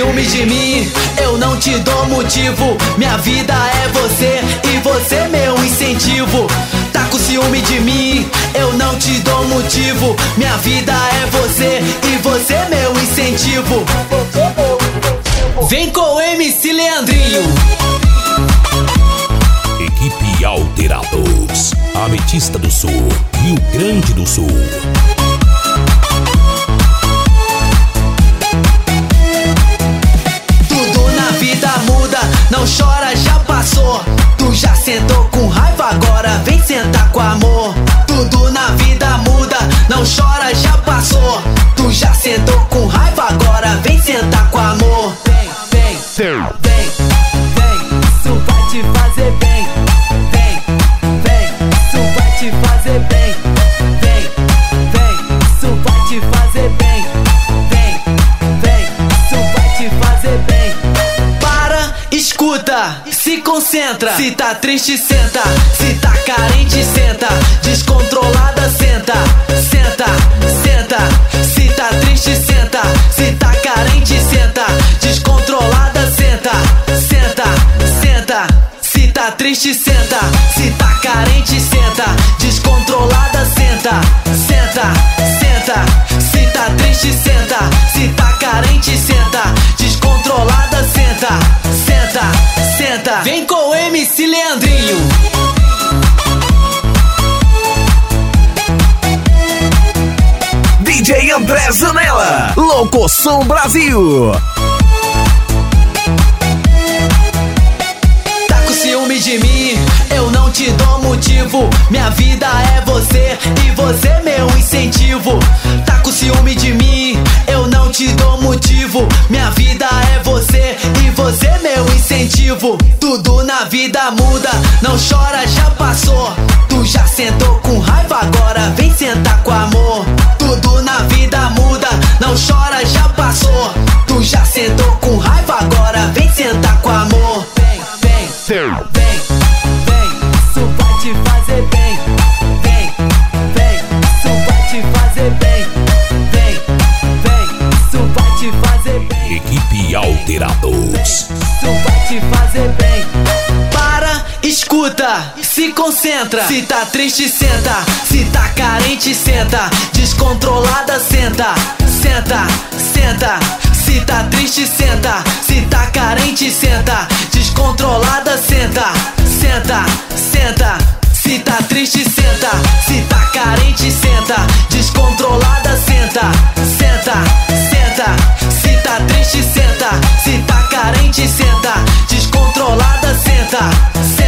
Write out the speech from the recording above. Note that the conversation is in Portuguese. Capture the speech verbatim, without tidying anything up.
ciúme de mim, eu não te dou motivo. Minha vida é você e você meu incentivo. Tá com ciúme de mim, eu não te dou motivo. Minha vida é você e você meu incentivo. Vem com o M C Leandrinho. Equipe Alterados, Ametista do Sul, Rio Grande do Sul. Tudo na vida muda, não chora, já passou. Tu já sentou com raiva, agora vem sentar com amor. Tudo na vida muda, não chora, já passou. Tu já sentou com raiva, agora vem sentar com amor. Vem, vem, vem, vem, isso vai te fazer bem. Vem, vem, isso vai te fazer bem. Vem, vem, isso vai te fazer bem. Vem, vem, isso vai te fazer bem. Para, escuta, se concentra. Se tá triste, senta. Se tá carente, senta. Descontrolada, senta. Senta, senta. Se tá triste, senta. Se tá carente, senta. Descontrolada, senta. Senta, senta. Se tá triste, senta. Se tá carente, senta. Descontrolada, senta. Senta, senta. Se tá triste, senta. Se tá carente, senta. Descontrolada, senta. Senta, senta. Vem com o M C Leandrinho. D J André Zanella, Locoção Brasil. Tá com ciúme de mim, eu não te dou motivo. Minha vida é você e você meu incentivo. Tá com ciúme de mim, eu não te dou motivo. Minha vida é você e você meu incentivo. Tudo na vida muda, não chora, já passou. Tu já sentou com raiva, agora vem sentar com amor. Tudo na vida muda, não chora, já passou. Tu já sentou com raiva, agora vem sentar com amor. Vem, vem, vem, vem, isso vai te fazer bem. Vem, vem, isso vai te fazer bem. Vem, vem, isso vai te fazer bem. Equipe Alterados. Isso vai te fazer bem. Para, escuta, se concentra. Se tá triste, senta. Se tá carente, senta. Descontrolada, senta. Senta, senta. Se tá triste, senta. Se tá carente, senta. Descontrolada, senta. Senta, senta. Se tá triste, senta. Se tá carente, senta. Descontrolada, senta. Senta, senta. Se tá triste, senta. Se tá carente, senta. Descontrolada, senta.